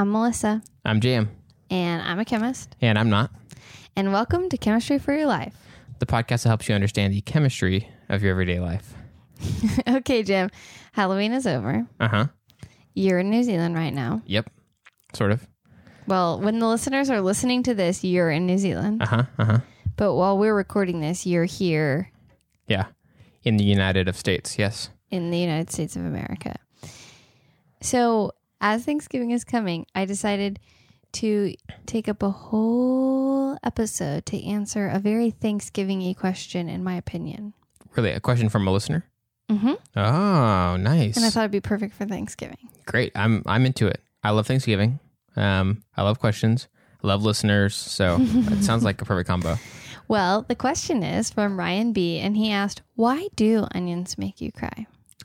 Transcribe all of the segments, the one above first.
I'm Melissa. I'm Jam. And I'm a chemist. And I'm not. And welcome to Chemistry for Your Life. The podcast that helps you understand the chemistry of your everyday life. Okay, Jim. Halloween is over. Uh-huh. You're in New Zealand right now. Yep. Sort of. Well, when the listeners are listening to this, you're in New Zealand. Uh-huh. Uh-huh. But while we're recording this, you're here. Yeah. In the United States, yes. In the United States of America. So, as Thanksgiving is coming, I decided to take up a whole episode to answer a very Thanksgiving-y question, in my opinion. Really? A question from a listener? Mm-hmm. Oh, nice. And I thought it'd be perfect for Thanksgiving. Great. I'm into it. I love Thanksgiving. I love questions. I love listeners. So it sounds like a perfect combo. Well, the question is from Ryan B. And he asked, why do onions make you cry?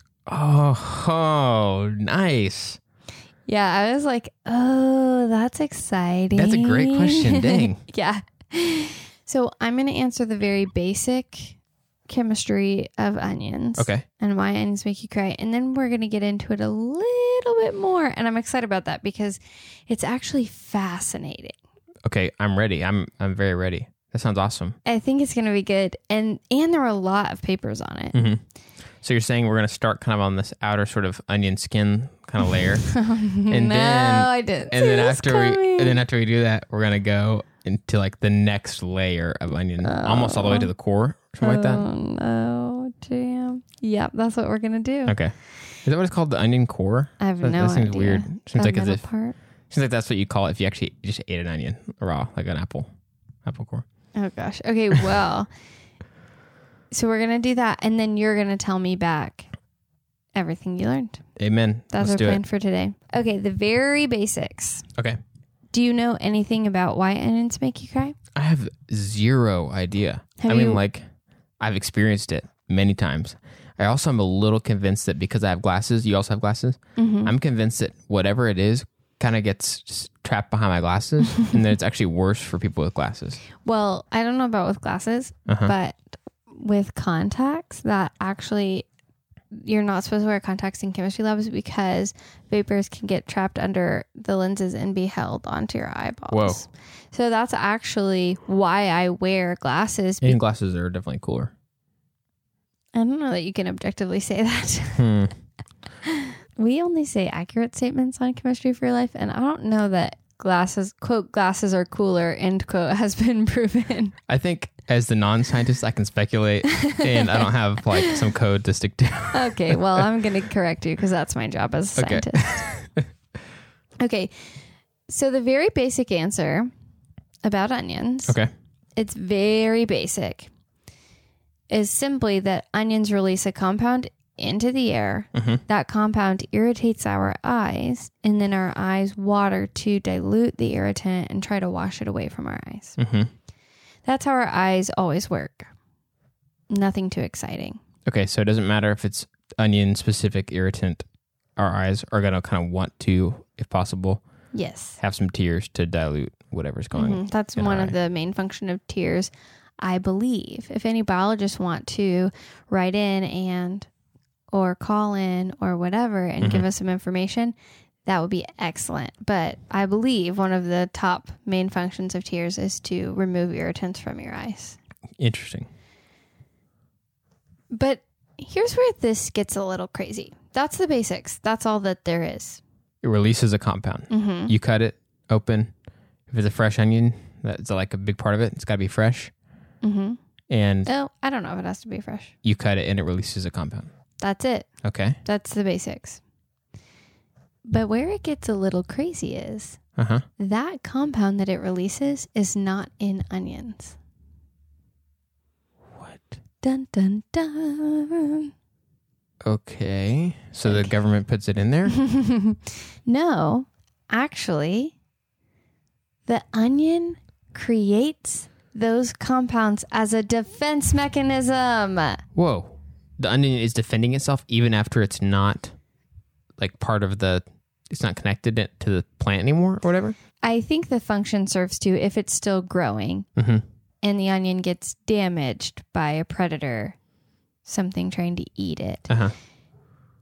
Oh, nice. Yeah, I was like, oh, that's exciting. That's a great question. Dang. Yeah. So I'm going to answer the very basic chemistry of onions. Okay. And why onions make you cry. And then we're going to get into it a little bit more. And I'm excited about that because it's actually fascinating. Okay, I'm ready. I'm very ready. That sounds awesome. I think it's going to be good. And there are a lot of papers on it. Mm-hmm. So you're saying we're going to start kind of on this outer sort of onion skin kind of layer. And I didn't. And then after we do that, we're going to go into like the next layer of onion, almost all the way to the core, something like that. Oh, no, Jam. Yep, that's what we're going to do. Okay. Is that what it's called? The onion core? I have no idea. That seems weird. Seems like as if part? Seems like that's what you call it if you actually just ate an onion raw, like an apple core. Oh, gosh. Okay, well, so we're going to do that, and then you're going to tell me back everything you learned. Amen. That's our plan for today. Okay, the very basics. Okay. Do you know anything about why onions make you cry? I have zero idea. I've experienced it many times. I also am a little convinced that because I have glasses, you also have glasses. Mm-hmm. I'm convinced that whatever it is kind of gets trapped behind my glasses and then it's actually worse for people with glasses. Well, I don't know about with glasses, but with contacts, that actually you're not supposed to wear contacts in chemistry labs because vapors can get trapped under the lenses and be held onto your eyeballs. Whoa. So that's actually why I wear glasses. And glasses are definitely cooler. I don't know that you can objectively say that. We only say accurate statements on Chemistry for Your Life, and I don't know that glasses, quote, glasses are cooler, end quote, has been proven. I think as the non-scientist, I can speculate, and I don't have like some code to stick to. Okay, well, I'm going to correct you because that's my job as a scientist. Okay, so the very basic answer about onions, it's very basic, is simply that onions release a compound into the air. That compound irritates our eyes, and then our eyes water to dilute the irritant and try to wash it away from our eyes. That's how our eyes always work. Nothing too exciting. Okay, so it doesn't matter if it's onion-specific irritant. Our eyes are going to kind of want to, if possible, have some tears to dilute whatever's going on. That's one of the main function of tears, I believe. If any biologists want to write in or call in or whatever and give us some information, that would be excellent. But I believe one of the top main functions of tears is to remove irritants from your eyes. Interesting. But here's where this gets a little crazy. That's the basics. That's all that there is. It releases a compound. You cut it open. If it's a fresh onion, that's like a big part of it. It's got to be fresh. And I don't know if it has to be fresh. You cut it and it releases a compound. That's it. Okay. That's the basics. But where it gets a little crazy is that compound that it releases is not in onions. What? Dun, dun, dun. Okay. So the government puts it in there? No. Actually, the onion creates those compounds as a defense mechanism. Whoa. The onion is defending itself even after it's not like part of it's not connected to the plant anymore or whatever? I think the function serves to if it's still growing and the onion gets damaged by a predator, something trying to eat it.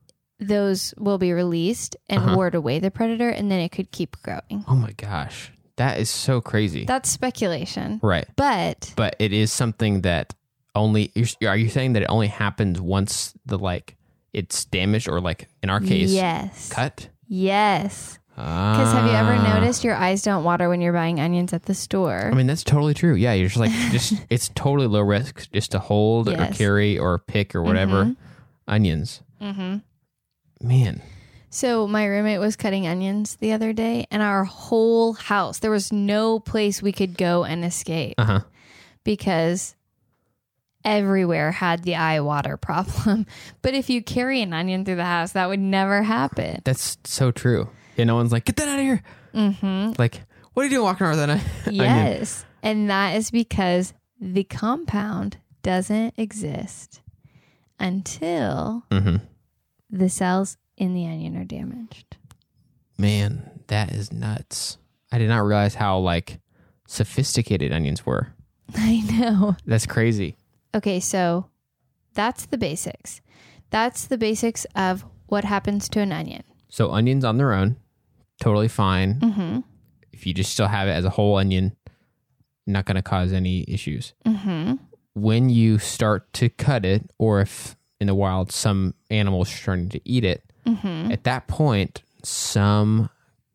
those will be released and ward away the predator, and then it could keep growing. Oh my gosh. That is so crazy. That's speculation. Right. But it is something that only, are you saying that it only happens once it's damaged, or like in our case, cut? Yes. Because have you ever noticed your eyes don't water when you're buying onions at the store? I mean, that's totally true. Yeah, you're just like, it's totally low risk just to hold or carry or pick or whatever onions. Man. So my roommate was cutting onions the other day, and our whole house, there was no place we could go and escape because everywhere had the eye water problem. But if you carry an onion through the house, that would never happen. That's so true. Yeah, no one's like, get that out of here. Like, what are you doing walking around with that onion? Yes. And that is because the compound doesn't exist until the cells in the onion are damaged. Man, that is nuts. I did not realize how sophisticated onions were. I know. That's crazy. Okay, so that's the basics. That's the basics of what happens to an onion. So onions on their own, totally fine. If you just still have it as a whole onion, not going to cause any issues. When you start to cut it, or if in the wild some animal is starting to eat it, at that point, some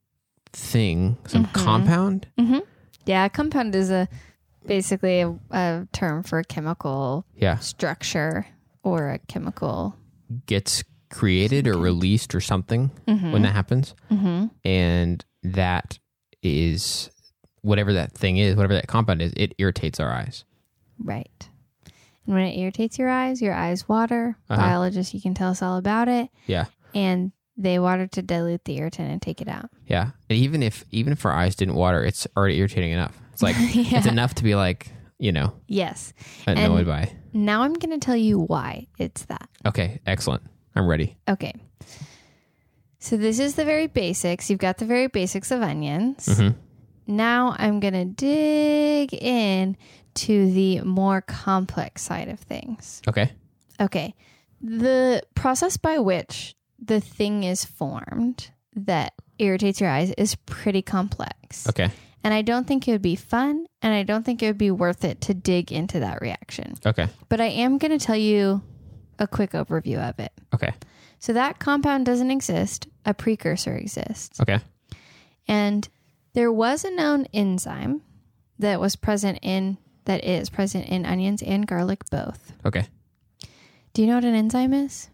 compound. Yeah, compound is basically a term for a chemical structure or a chemical gets created or released or something when that happens. And that is whatever that thing is, whatever that compound is, it irritates our eyes. Right. And when it irritates your eyes water. Biologists, you can tell us all about it. Yeah. And they water to dilute the irritant and take it out. Yeah. And even if our eyes didn't water, it's already irritating enough. It's like, it's enough to be yes, annoyed by. Now I'm going to tell you why it's that. Okay. Excellent. I'm ready. Okay. So this is the very basics. You've got the very basics of onions. Now I'm going to dig in to the more complex side of things. Okay. Okay. The process by which the thing is formed that irritates your eyes is pretty complex. Okay. And I don't think it would be fun, and I don't think it would be worth it to dig into that reaction. Okay. But I am going to tell you a quick overview of it. Okay. So that compound doesn't exist. A precursor exists. Okay. And there was a known enzyme that is present in onions and garlic both. Okay. Do you know what an enzyme is?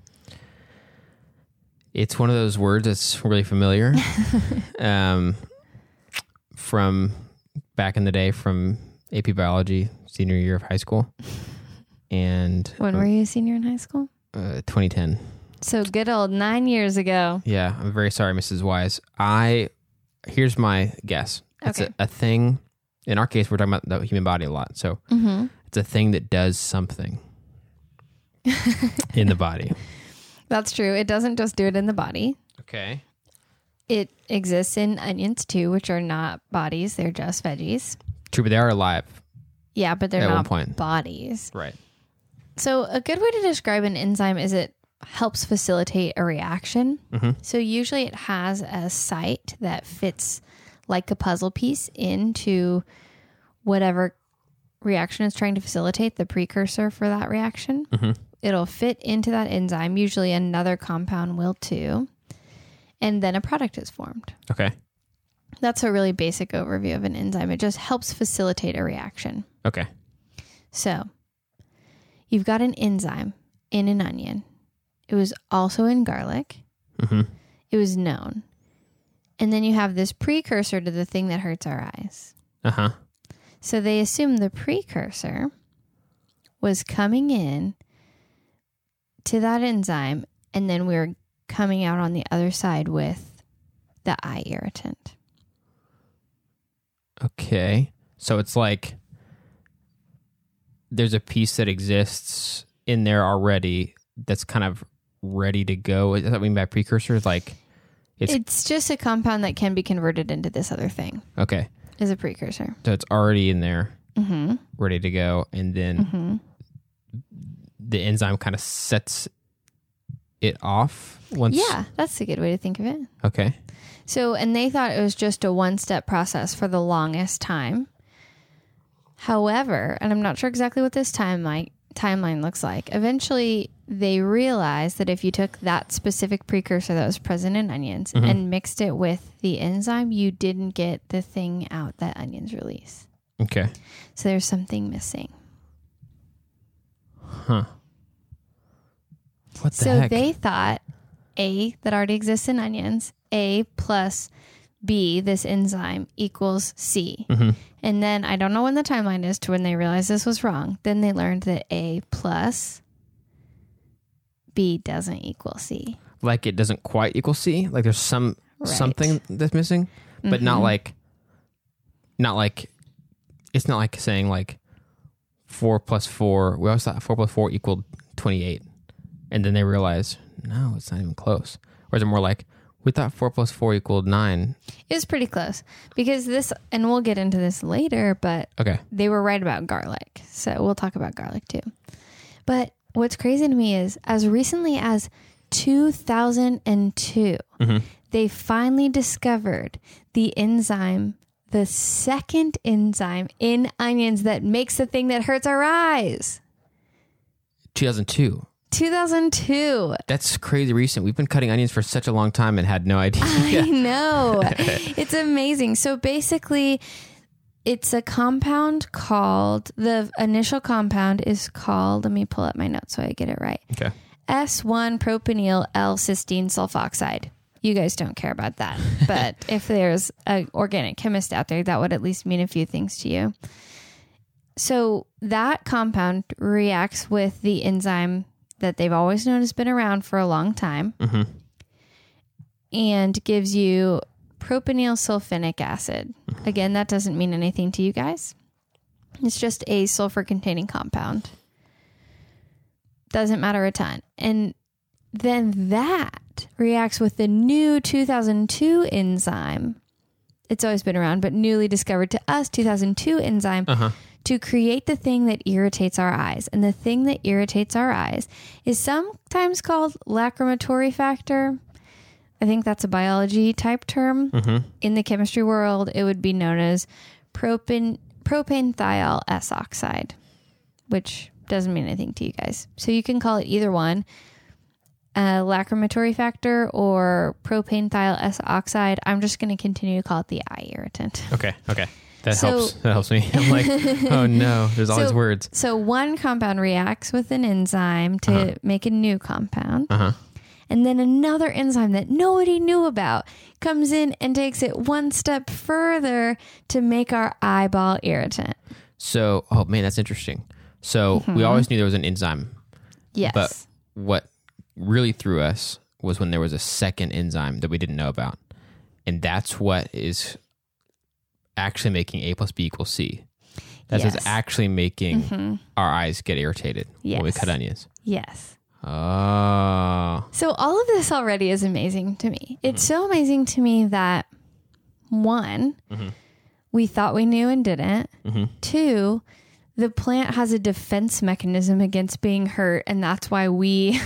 It's one of those words that's really familiar. From back in the day, from AP Biology, senior year of high school. And when were you a senior in high school? 2010. So good old 9 years ago. Yeah, I'm very sorry, Mrs. Wise. Here's my guess. It's okay. a thing. In our case, we're talking about the human body a lot. So it's a thing that does something in the body. That's true. It doesn't just do it in the body. Okay. It exists in onions too, which are not bodies. They're just veggies. True, but they are alive. Yeah, but they're not bodies. Right. So a good way to describe an enzyme is it helps facilitate a reaction. So usually it has a site that fits like a puzzle piece into whatever reaction it's trying to facilitate, the precursor for that reaction. It'll fit into that enzyme. Usually another compound will too. And then a product is formed. Okay. That's a really basic overview of an enzyme. It just helps facilitate a reaction. Okay. So you've got an enzyme in an onion. It was also in garlic. It was known. And then you have this precursor to the thing that hurts our eyes. So they assume the precursor was coming in to that enzyme, and then we were coming out on the other side with the eye irritant. Okay. So it's like there's a piece that exists in there already that's kind of ready to go. Is that what I mean by precursor? Like it's just a compound that can be converted into this other thing. Okay. Is a precursor. So it's already in there, ready to go. And then the enzyme kind of sets it off once? Yeah, that's a good way to think of it. Okay. So, and they thought it was just a one-step process for the longest time. However, and I'm not sure exactly what this timeline looks like, eventually they realized that if you took that specific precursor that was present in onions and mixed it with the enzyme, you didn't get the thing out that onions release. Okay. So there's something missing. Huh. What the heck? So they thought A, that already exists in onions, A plus B, this enzyme, equals C. And then I don't know when the timeline is to when they realized this was wrong. Then they learned that A plus B doesn't equal C. Like it doesn't quite equal C? Like there's something that's missing? But not like, it's not like saying like 4 plus 4. We always thought 4 plus 4 equaled 28. And then they realized, no, it's not even close. Or is it more like, we thought 4 plus 4 equaled 9. It was pretty close because this, and we'll get into this later, but they were right about garlic. So we'll talk about garlic too. But what's crazy to me is as recently as 2002, they finally discovered the enzyme, the second enzyme in onions that makes the thing that hurts our eyes. 2002. 2002. That's crazy recent. We've been cutting onions for such a long time and had no idea. I know. It's amazing. So basically, it's a compound called, the initial compound is called, let me pull up my notes so I get it right. Okay. S1-propenyl L-cysteine sulfoxide. You guys don't care about that. But if there's an organic chemist out there, that would at least mean a few things to you. So that compound reacts with the enzyme that they've always known has been around for a long time and gives you propenyl sulfonic acid. Again, that doesn't mean anything to you guys. It's just a sulfur-containing compound. Doesn't matter a ton. And then that reacts with the new 2002 enzyme. It's always been around, but newly discovered to us 2002 enzyme to create the thing that irritates our eyes. And the thing that irritates our eyes is sometimes called lacrimatory factor. I think that's a biology type term. In the chemistry world, it would be known as propanethiol S oxide, which doesn't mean anything to you guys. So you can call it either one, lacrimatory factor or propanethiol S oxide. I'm just going to continue to call it the eye irritant. Okay. That helps me. I'm like, oh no, there's all these words. So one compound reacts with an enzyme to make a new compound. And then another enzyme that nobody knew about comes in and takes it one step further to make our eyeball irritant. So, oh man, that's interesting. So we always knew there was an enzyme. Yes. But what really threw us was when there was a second enzyme that we didn't know about. And that's what is actually making A plus B equals C. That's what's actually making our eyes get irritated when we cut onions. Yes. Oh. So all of this already is amazing to me. It's so amazing to me that one, we thought we knew and didn't. Two, the plant has a defense mechanism against being hurt, and that's why we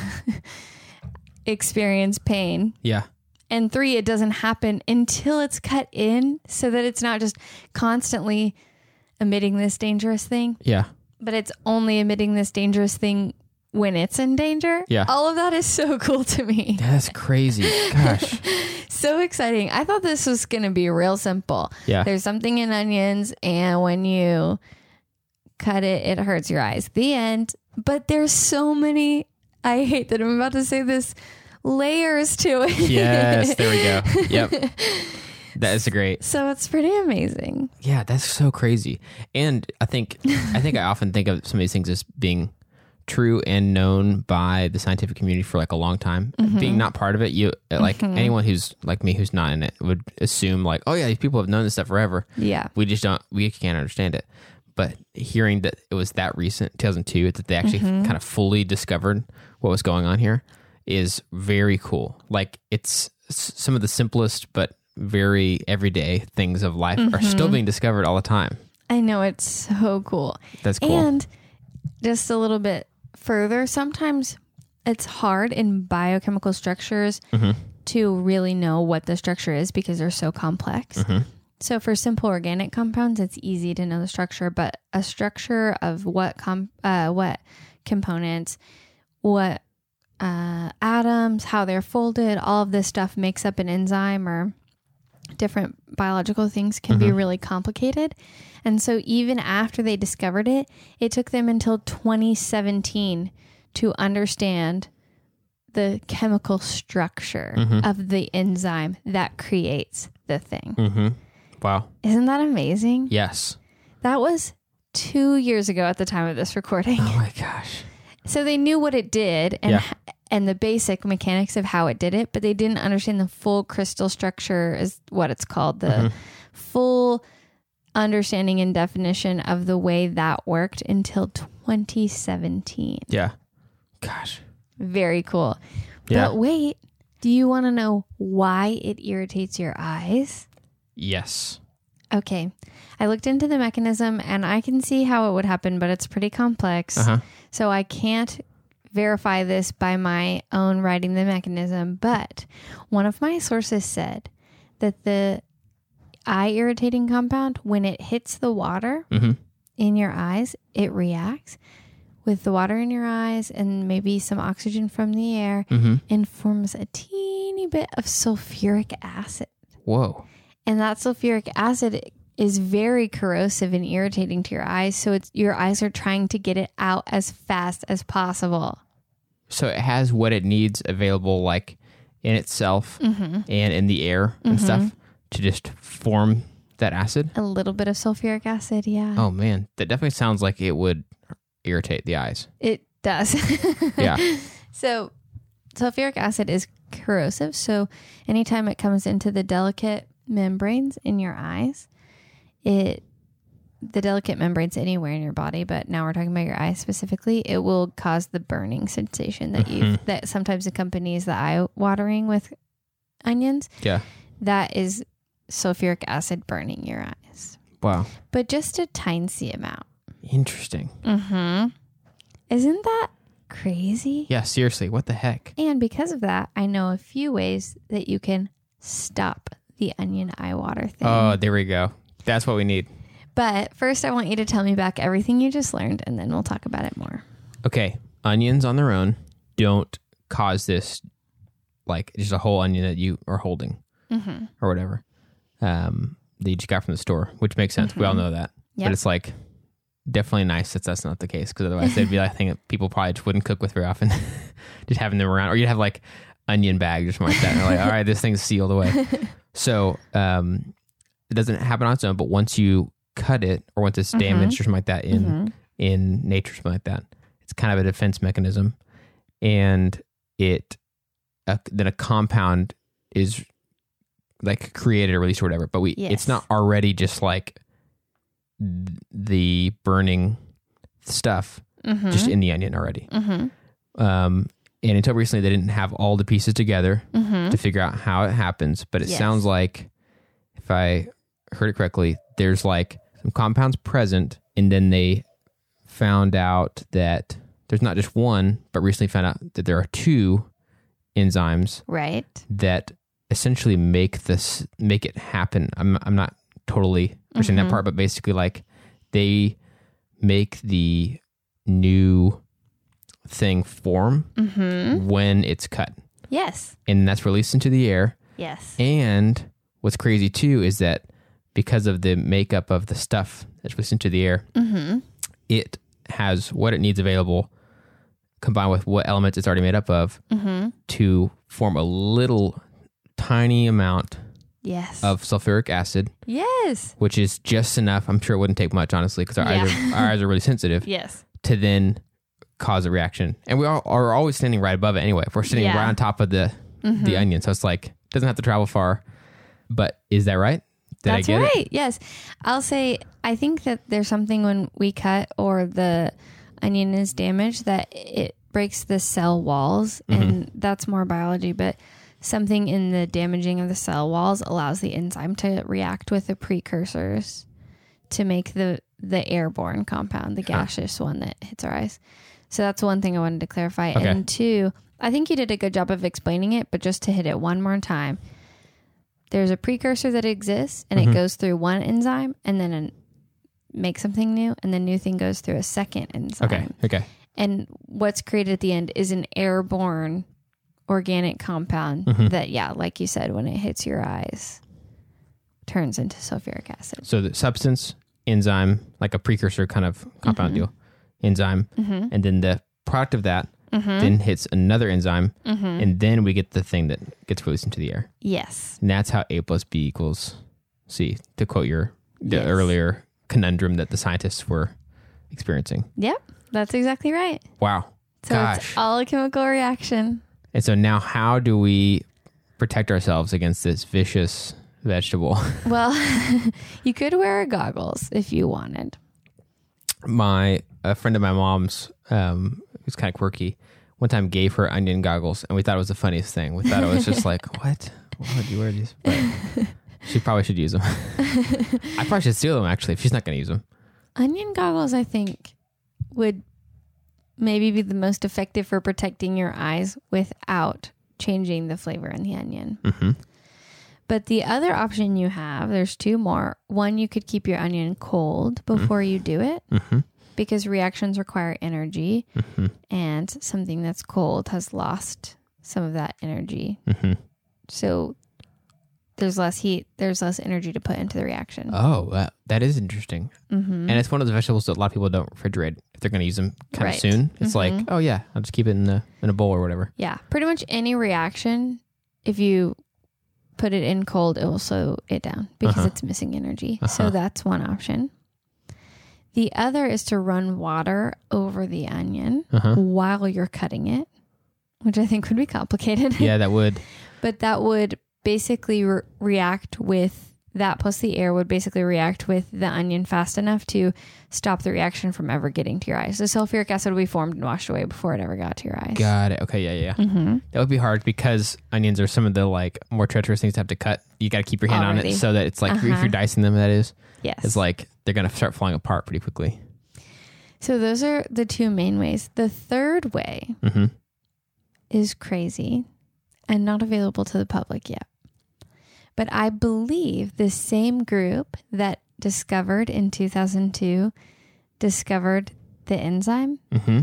experience pain. Yeah. And three, it doesn't happen until it's cut in so that it's not just constantly emitting this dangerous thing. Yeah. But it's only emitting this dangerous thing when it's in danger. Yeah. All of that is so cool to me. That's crazy. Gosh. So exciting. I thought this was going to be real simple. Yeah. There's something in onions, and when you cut it, it hurts your eyes. The end. But there's so many, I hate that I'm about to say this, layers to it. Yes, there we go. Yep. That is great. So it's pretty amazing. Yeah, that's so crazy. And I think I often think of some of these things as being true and known by the scientific community for like a long time. Being not part of it, you like anyone who's like me who's not in it would assume like, oh yeah, these people have known this stuff forever. Yeah. We can't understand it. But hearing that it was that recent, 2002, that they actually kind of fully discovered what was going on here is very cool. Like it's some of the simplest but very everyday things of life are still being discovered all the time. I know, it's so cool. That's cool. And just a little bit further, sometimes it's hard in biochemical structures to really know what the structure is because they're so complex. So for simple organic compounds, it's easy to know the structure, but a structure of what components, what atoms, how they're folded, all of this stuff makes up an enzyme or different biological things can be really complicated. And so even after they discovered it, it took them until 2017 to understand the chemical structure of the enzyme that creates the thing. Wow. Isn't that amazing? Yes. That was 2 years ago at the time of this recording. Oh my gosh. So they knew what it did and the basic mechanics of how it did it, but they didn't understand the full crystal structure is what it's called. The full understanding and definition of the way that worked until 2017. Yeah. Gosh. Very cool. Yeah. But wait, do you want to know why it irritates your eyes? Yes. Okay. I looked into the mechanism and I can see how it would happen, but it's pretty complex. So I can't verify this by my own writing the mechanism. But one of my sources said that the eye irritating compound, when it hits the water in your eyes, it reacts with the water in your eyes and maybe some oxygen from the air and forms a teeny bit of sulfuric acid. Whoa. And that sulfuric acid is very corrosive and irritating to your eyes. So your eyes are trying to get it out as fast as possible. So it has what it needs available, like in itself and in the air and stuff to just form that acid? A little bit of sulfuric acid, yeah. Oh, man. That definitely sounds like it would irritate the eyes. It does. Yeah. So sulfuric acid is corrosive. So anytime it comes into the delicate membranes in your eyes, the delicate membranes anywhere in your body, but now we're talking about your eyes specifically, it will cause the burning sensation that sometimes accompanies the eye watering with onions. Yeah. That is sulfuric acid burning your eyes. Wow. But just a tiny amount. Interesting. Isn't that crazy? Yeah, seriously. What the heck? And because of that, I know a few ways that you can stop the onion eye water thing. Oh, there we go. That's what we need. But first, I want you to tell me back everything you just learned, and then we'll talk about it more. Okay. Onions on their own don't cause this, like just a whole onion that you are holding or whatever that you just got from the store, which makes sense. We all know that. Yep. But it's like definitely nice that that's not the case, because otherwise they'd be like, I think that people probably just wouldn't cook with very often, just having them around. Or you'd have like onion bags or something like that. And they're like, all right, this thing's sealed away. So it doesn't happen on its own, but once you cut it or once it's damaged or something like that in nature, something like that, it's kind of a defense mechanism. And then a compound is like created or released or whatever, but it's not already just like the burning stuff just in the onion already. And until recently, they didn't have all the pieces together to figure out how it happens. But it sounds like, if I heard it correctly, there's like some compounds present, and then they found out that there's not just one, but recently found out that there are two enzymes that essentially make it happen. I'm not totally understanding that part, but basically like they make the new thing form when it's cut. Yes. And that's released into the air. Yes. And what's crazy too is that because of the makeup of the stuff that's released into the air, it has what it needs available combined with what elements it's already made up of to form a little tiny amount of sulfuric acid. Yes. Which is just enough. I'm sure it wouldn't take much, honestly, because our eyes are really sensitive. Yes. To then cause a reaction. And we are always standing right above it anyway. If we're sitting right on top of the onion. So it's like, it doesn't have to travel far. But is that right? That's right. Yes. I'll say, I think that there's something when we cut or the onion is damaged that it breaks the cell walls. And that's more biology, but something in the damaging of the cell walls allows the enzyme to react with the precursors to make the airborne compound, the gaseous one that hits our eyes. So that's one thing I wanted to clarify. Okay. And two, I think you did a good job of explaining it, but just to hit it one more time, there's a precursor that exists and it goes through one enzyme and then makes something new, and the new thing goes through a second enzyme. Okay. And what's created at the end is an airborne organic compound that, like you said, when it hits your eyes, turns into sulfuric acid. So the substance, enzyme, like a precursor kind of compound deal, enzyme, and then the product of that then hits another enzyme, and then we get the thing that gets released into the air. Yes. And that's how A plus B equals C, to quote the earlier conundrum that the scientists were experiencing. Yep, that's exactly right. Wow. So it's all a chemical reaction. And so now how do we protect ourselves against this vicious vegetable? Well, you could wear goggles if you wanted. A friend of my mom's, who's kind of quirky, one time gave her onion goggles, and we thought it was the funniest thing. We thought it was just like, what? Why would you wear these? But she probably should use them. I probably should steal them, actually, if she's not going to use them. Onion goggles, I think, would maybe be the most effective for protecting your eyes without changing the flavor in the onion. But the other option you have, there's two more. One, you could keep your onion cold before you do it because reactions require energy and something that's cold has lost some of that energy. So there's less heat, there's less energy to put into the reaction. Oh, that is interesting. And it's one of the vegetables that a lot of people don't refrigerate if they're going to use them kind of soon. It's like, oh yeah, I'll just keep it in a bowl or whatever. Yeah, pretty much any reaction, if you put it in cold, it will slow it down because it's missing energy. So that's one option. The other is to run water over the onion while you're cutting it, which I think would be complicated. Yeah, that would. But that would basically react with that, plus the air would basically react with the onion fast enough to stop the reaction from ever getting to your eyes. The sulfuric acid would be formed and washed away before it ever got to your eyes. Got it. Okay, yeah. That would be hard because onions are some of the like more treacherous things to have to cut. You got to keep your hand on it so that it's like if you're dicing them, that is. Yes. It's like they're going to start falling apart pretty quickly. So those are the two main ways. The third way is crazy and not available to the public yet. But I believe the same group that discovered in 2002 discovered the enzyme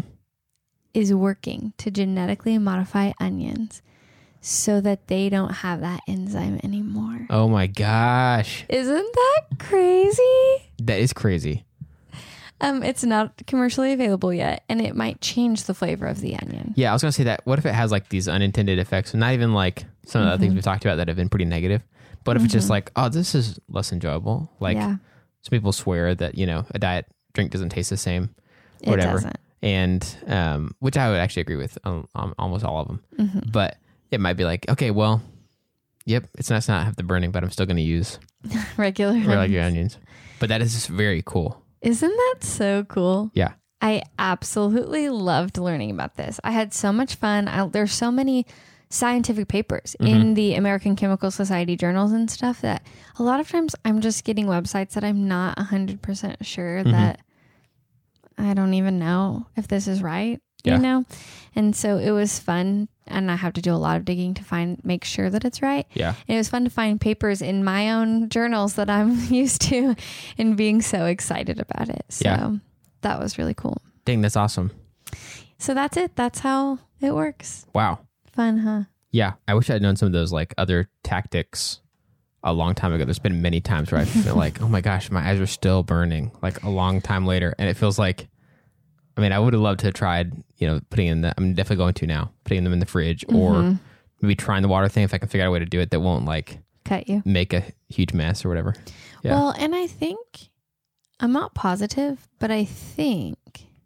is working to genetically modify onions so that they don't have that enzyme anymore. Oh my gosh. Isn't that crazy? That is crazy. It's not commercially available yet, and it might change the flavor of the onion. Yeah, I was going to say that. What if it has like these unintended effects? Not even like some of the other things we've talked about that have been pretty negative. But if it's just like, oh, this is less enjoyable. Like some people swear that, a diet drink doesn't taste the same or whatever. Doesn't. And which I would actually agree with on almost all of them. But it might be like, okay, well, yep, it's nice not have the burning, but I'm still going to use regular onions. But that is just very cool. Isn't that so cool? Yeah. I absolutely loved learning about this. I had so much fun. There's so many scientific papers in the American Chemical Society journals and stuff that a lot of times I'm just getting websites that I'm not 100% sure that I don't even know if this is right, you know? And so it was fun, and I have to do a lot of digging to make sure that it's right. Yeah. And it was fun to find papers in my own journals that I'm used to and being so excited about it. So that was really cool. Dang, that's awesome. So that's it. That's how it works. Wow. Fun, huh? Yeah. I wish I'd known some of those like other tactics a long time ago. There's been many times where I feel like, oh my gosh, my eyes are still burning like a long time later. And it feels like, I would have loved to have tried, putting in I'm definitely going to now, putting them in the fridge or maybe trying the water thing if I can figure out a way to do it that won't like cut you, make a huge mess or whatever. Yeah. Well, and I think, I'm not positive, but I think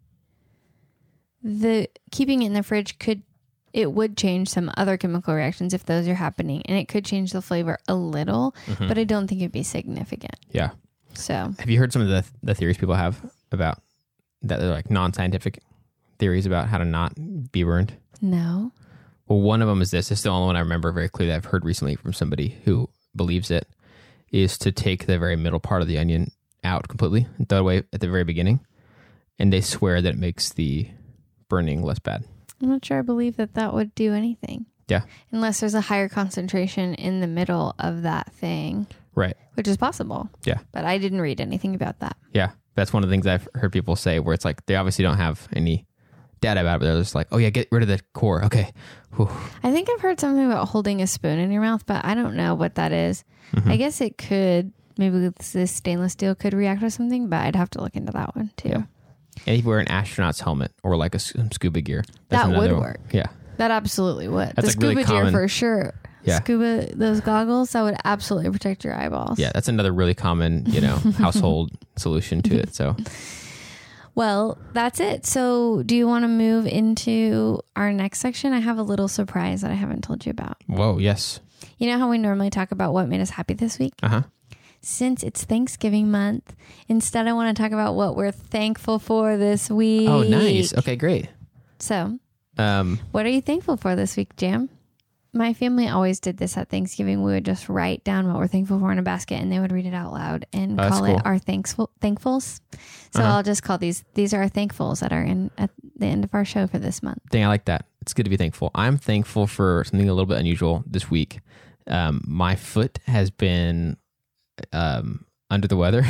the keeping it in the fridge would change some other chemical reactions if those are happening, and it could change the flavor a little, but I don't think it'd be significant. Yeah. So have you heard some of the theories people have about that? They're like non-scientific theories about how to not be burned? No. Well, one of them is this. It's the only one I remember very clearly that I've heard recently from somebody who believes it, is to take the very middle part of the onion out completely and throw it away at the very beginning. And they swear that it makes the burning less bad. I'm not sure I believe that would do anything. Yeah. Unless there's a higher concentration in the middle of that thing. Right. Which is possible. Yeah. But I didn't read anything about that. Yeah. That's one of the things I've heard people say where it's like they obviously don't have any data about it, but they're just like, oh yeah, get rid of the core. Okay. Whew. I think I've heard something about holding a spoon in your mouth, but I don't know what that is. I guess it could, maybe this stainless steel could react with something, but I'd have to look into that one too. Yeah. And if you wear an astronaut's helmet or like some scuba gear, that would work. Yeah. That absolutely would. That's the scuba really gear for sure. Yeah. Scuba, those goggles, that would absolutely protect your eyeballs. Yeah, that's another really common, household solution to it. So, well, that's it. So, do you want to move into our next section? I have a little surprise that I haven't told you about. Whoa, yes. You know how we normally talk about what made us happy this week? Uh-huh. Since it's Thanksgiving month, instead I want to talk about what we're thankful for this week. Oh, nice. Okay, great. So, what are you thankful for this week, Jam? My family always did this at Thanksgiving. We would just write down what we're thankful for in a basket, and they would read it out loud and call it our thankfuls. So I'll just call these are our thankfuls that are at the end of our show for this month. Dang, I like that. It's good to be thankful. I'm thankful for something a little bit unusual this week. My foot has been under the weather.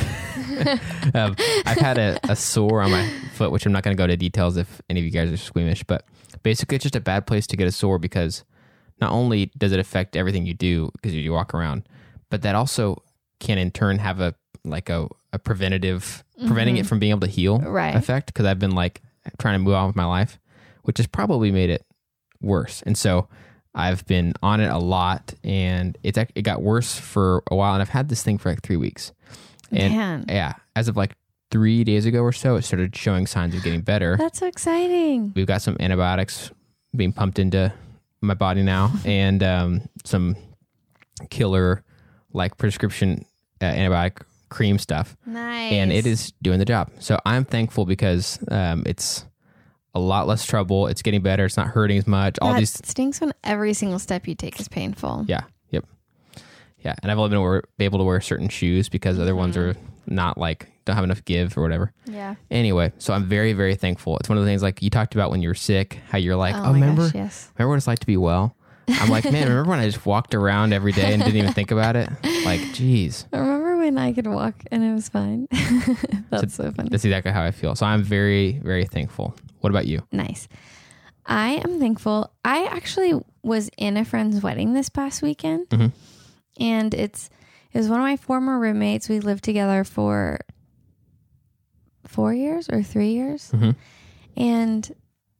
I've had a sore on my foot, which I'm not going to go into details if any of you guys are squeamish, but basically it's just a bad place to get a sore because not only does it affect everything you do because you walk around, but that also can in turn have a preventative, preventing it from being able to heal effect. Because I've been like trying to move on with my life, which has probably made it worse. And so I've been on it a lot, and it got worse for a while. And I've had this thing for like 3 weeks. And yeah, as of like 3 days ago or so, it started showing signs of getting better. That's so exciting. We've got some antibiotics being pumped into my body now, and some killer like prescription antibiotic cream stuff. Nice. And it is doing the job. So I'm thankful because it's a lot less trouble. It's getting better. It's not hurting as much. All these stinks when every single step you take is painful. Yeah. Yep. Yeah. And I've only been able to wear certain shoes because other ones are not don't have enough give or whatever. Yeah. Anyway, so I'm very, very thankful. It's one of the things like you talked about when you were sick, how you're like, remember what it's like to be well? I'm like, man, remember when I just walked around every day and didn't even think about it? Like, geez. I remember when I could walk and it was fine. That's so funny. That's exactly how I feel. So I'm very, very thankful. What about you? Nice. I am thankful. I actually was in a friend's wedding this past weekend. Mm-hmm. And it was one of my former roommates. We lived together for 4 years or 3 years. Mm-hmm. And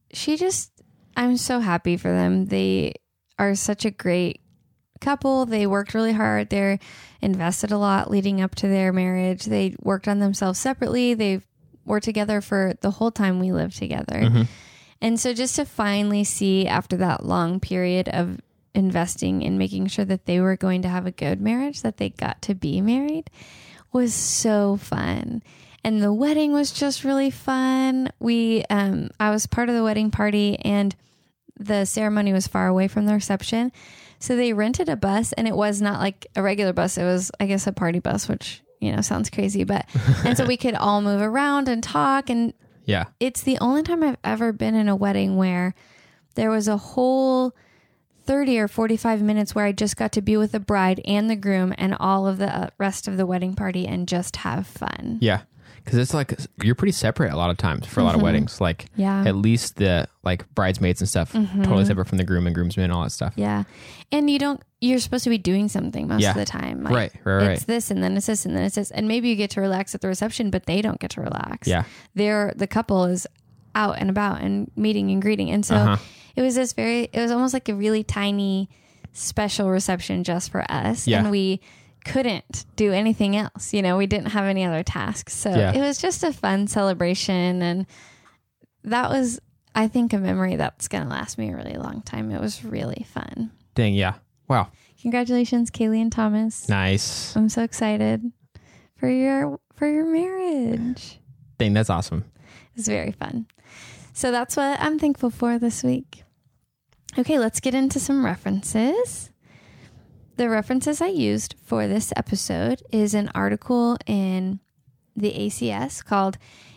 I'm so happy for them. They are such a great couple. They worked really hard. They invested a lot leading up to their marriage. They worked on themselves separately. They were together for the whole time we lived together. Mm-hmm. And so just to finally see after that long period of investing and making sure that they were going to have a good marriage, that they got to be married, was so fun. And the wedding was just really fun. I was part of the wedding party, and the ceremony was far away from the reception. So they rented a bus, and it was not like a regular bus. It was, I guess, a party bus, which, sounds crazy, and so we could all move around and talk. And yeah, it's the only time I've ever been in a wedding where there was a whole 30 or 45 minutes where I just got to be with the bride and the groom and all of the rest of the wedding party and just have fun. Yeah. Because it's like, you're pretty separate a lot of times for a lot of weddings. Like, at least the bridesmaids and stuff, totally separate from the groom and groomsmen, all that stuff. Yeah. And you're supposed to be doing something most of the time. Right. It's this, and then it's this, and then it's this. And maybe you get to relax at the reception, but they don't get to relax. Yeah. The couple is out and about and meeting and greeting. And so it was it was almost like a really tiny special reception just for us. Yeah. And we couldn't do anything else. We didn't have any other tasks. So it was just a fun celebration. And that was, I think, a memory that's going to last me a really long time. It was really fun. Dang, yeah. Wow. Congratulations, Kaylee and Thomas. Nice. I'm so excited for your marriage. Dang, that's awesome. It's very fun. So that's what I'm thankful for this week. Okay, let's get into some references. The references I used for this episode is an article in the ACS called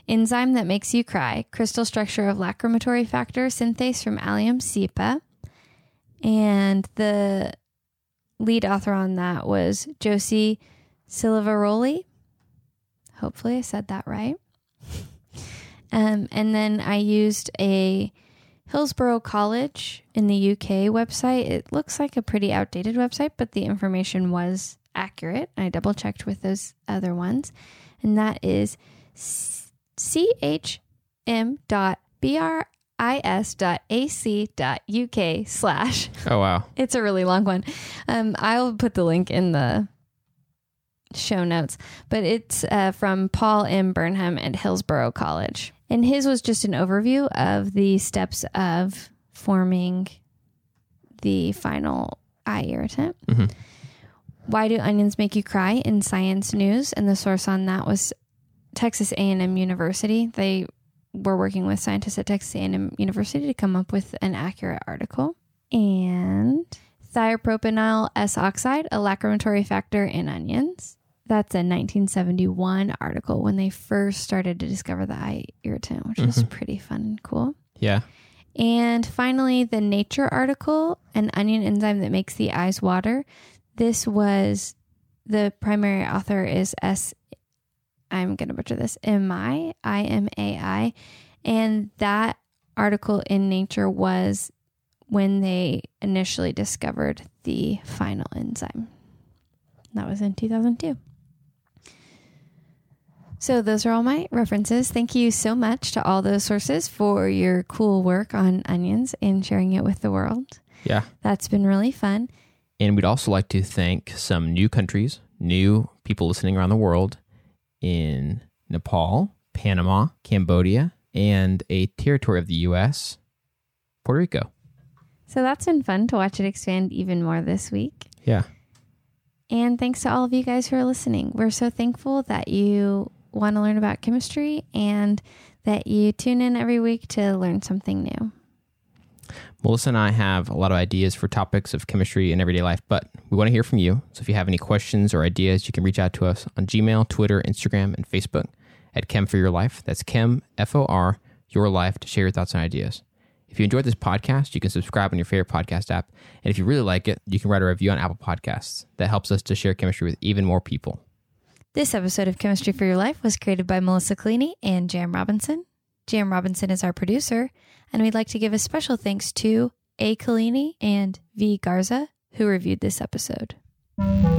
Enzyme That Makes You Cry, Crystal Structure of Lacrimatory Factor Synthase from Allium cepa. And the lead author on that was Josie Silvaroli. Hopefully I said that right. And then I used a Hillsborough College in the UK website. It looks like a pretty outdated website, but the information was accurate. I double checked with those other ones. And that is chm.bris.ac.uk/ Oh, wow. It's a really long one. I'll put the link in the show notes, but it's from Paul M. Burnham at Hillsborough College. And his was just an overview of the steps of forming the final eye irritant. Mm-hmm. Why Do Onions Make You Cry in Science News? And the source on that was Texas A&M University. They were working with scientists at Texas A&M University to come up with an accurate article. And Thiopropanol S-oxide, a lacrimatory factor in onions. That's a 1971 article when they first started to discover the eye irritant, which is pretty fun and cool. Yeah. And finally, the Nature article, an onion enzyme that makes the eyes water. This was, the primary author is I'm going to butcher this, IMAI. And that article in Nature was when they initially discovered the final enzyme. That was in 2002. So those are all my references. Thank you so much to all those sources for your cool work on onions and sharing it with the world. Yeah. That's been really fun. And we'd also like to thank some new countries, new people listening around the world in Nepal, Panama, Cambodia, and a territory of the U.S., Puerto Rico. So that's been fun to watch it expand even more this week. Yeah. And thanks to all of you guys who are listening. We're so thankful that you want to learn about chemistry and that you tune in every week to learn something new. Melissa and I have a lot of ideas for topics of chemistry in everyday life, but we want to hear from you. So if you have any questions or ideas, you can reach out to us on Gmail, Twitter, Instagram, and Facebook at Chem for Your Life. That's Chem, F-O-R, Your Life, to share your thoughts and ideas. If you enjoyed this podcast, you can subscribe on your favorite podcast app. And if you really like it, you can write a review on Apple Podcasts. That helps us to share chemistry with even more people. This episode of Chemistry for Your Life was created by Melissa Collini and Jam Robinson. Jam Robinson is our producer, and we'd like to give a special thanks to A. Collini and V. Garza, who reviewed this episode.